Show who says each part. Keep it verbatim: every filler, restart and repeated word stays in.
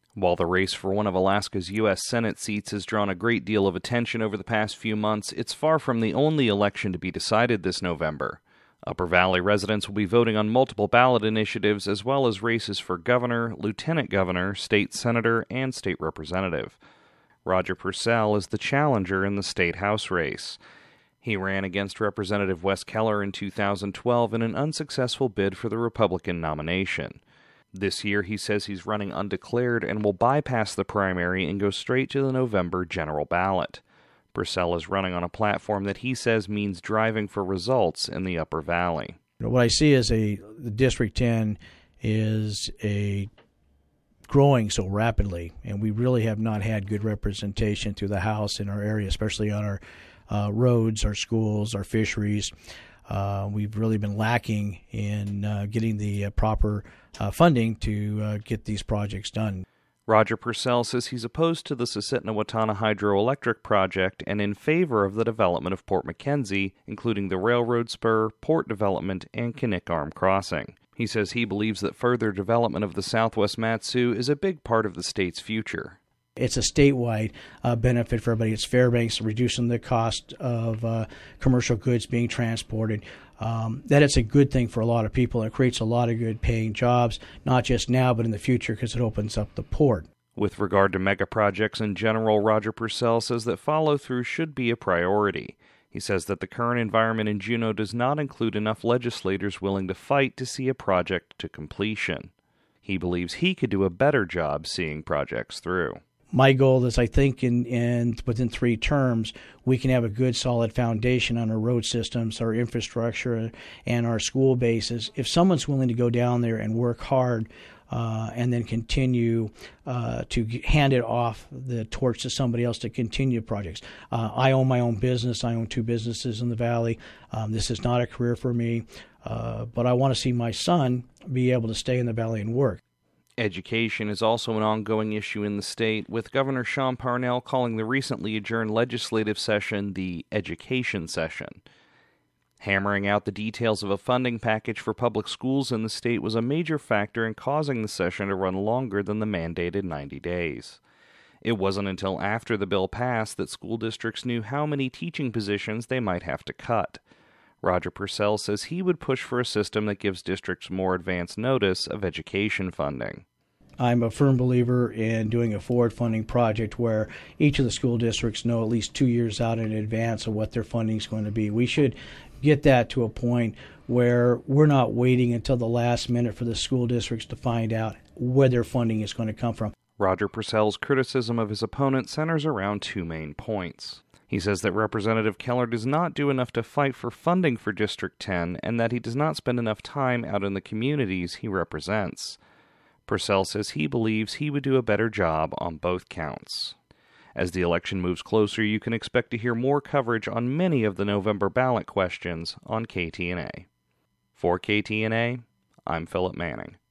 Speaker 1: While the race for one of Alaska's U S Senate seats has drawn a great deal of attention over the past few months, it's far from the only election to be decided this November. Upper Valley residents will be voting on multiple ballot initiatives as well as races for governor, lieutenant governor, state senator, and state representative. Roger Purcell is the challenger in the state house race. He ran against Representative Wes Keller in two thousand twelve in an unsuccessful bid for the Republican nomination. This year, he says he's running undeclared and will bypass the primary and go straight to the November general ballot. Purcell is running on a platform that he says means driving for results in the Upper Valley.
Speaker 2: What I see is a the District ten is a growing so rapidly, and we really have not had good representation through the House in our area, especially on our uh, roads, our schools, our fisheries. Uh, we've really been lacking in uh, getting the uh, proper uh, funding to uh, get these projects done.
Speaker 1: Roger Purcell says he's opposed to the Susitna-Watana hydroelectric project and in favor of the development of Port McKenzie, including the railroad spur, port development, and Knik Arm Crossing. He says he believes that further development of the Southwest Mat-Su is a big part of the state's future.
Speaker 2: It's a statewide uh, benefit for everybody. It's Fairbanks, reducing the cost of uh, commercial goods being transported. Um, that it's a good thing for a lot of people. It creates a lot of good paying jobs, not just now, but in the future, because it opens up the port.
Speaker 1: With regard to mega projects in general, Roger Purcell says that follow-through should be a priority. He says that the current environment in Juneau does not include enough legislators willing to fight to see a project to completion. He believes he could do a better job seeing projects through.
Speaker 2: My goal is I think in, in within three terms, we can have a good solid foundation on our road systems, our infrastructure, and our school bases. If someone's willing to go down there and work hard uh, and then continue uh, to hand it off the torch to somebody else to continue projects. Uh, I own my own business. I own two businesses in the Valley. Um, this is not a career for me, uh, but I want to see my son be able to stay in the Valley and work.
Speaker 1: Education is also an ongoing issue in the state, with Governor Sean Parnell calling the recently adjourned legislative session the education session. Hammering out the details of a funding package for public schools in the state was a major factor in causing the session to run longer than the mandated ninety days. It wasn't until after the bill passed that school districts knew how many teaching positions they might have to cut. Roger Purcell says he would push for a system that gives districts more advance notice of education funding.
Speaker 2: I'm a firm believer in doing a forward funding project where each of the school districts know at least two years out in advance of what their funding is going to be. We should get that to a point where we're not waiting until the last minute for the school districts to find out where their funding is going to come from.
Speaker 1: Roger Purcell's criticism of his opponent centers around two main points. He says that Representative Keller does not do enough to fight for funding for District ten and that he does not spend enough time out in the communities he represents. Purcell says he believes he would do a better job on both counts. As the election moves closer, you can expect to hear more coverage on many of the November ballot questions on K T N A. For K T N A, I'm Philip Manning.